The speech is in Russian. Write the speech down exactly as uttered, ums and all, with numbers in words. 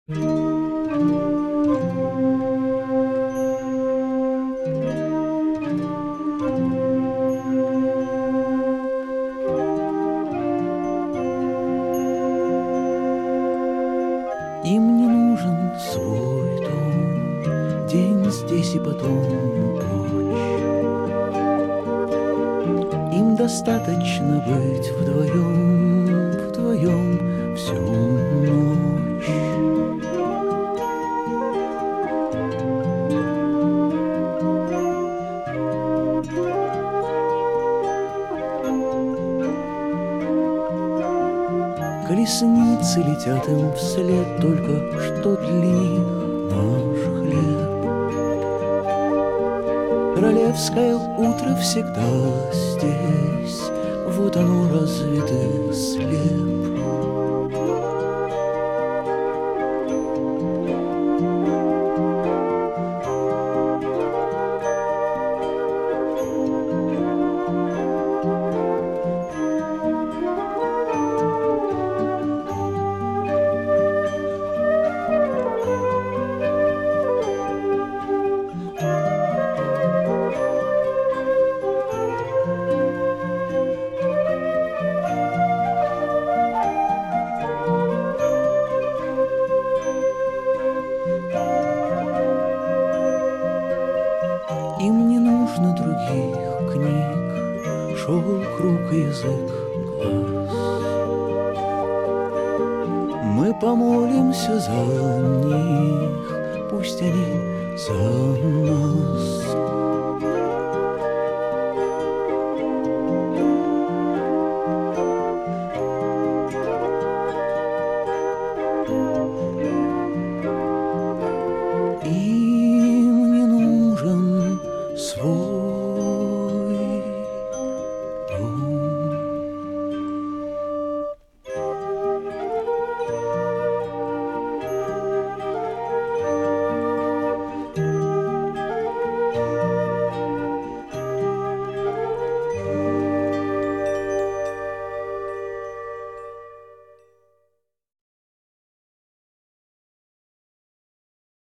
Им не нужен свой дом, день здесь и потом прочь. Им достаточно быть вдвоем, вдвоем всю ночь. Колесницы летят им вслед, только что для них наш хлеб. Королевское утро всегда здесь, вот оно разве ты слеп? Им не нужно других книг, шелк рук и язык глаз. Мы помолимся за них, пусть они за нас.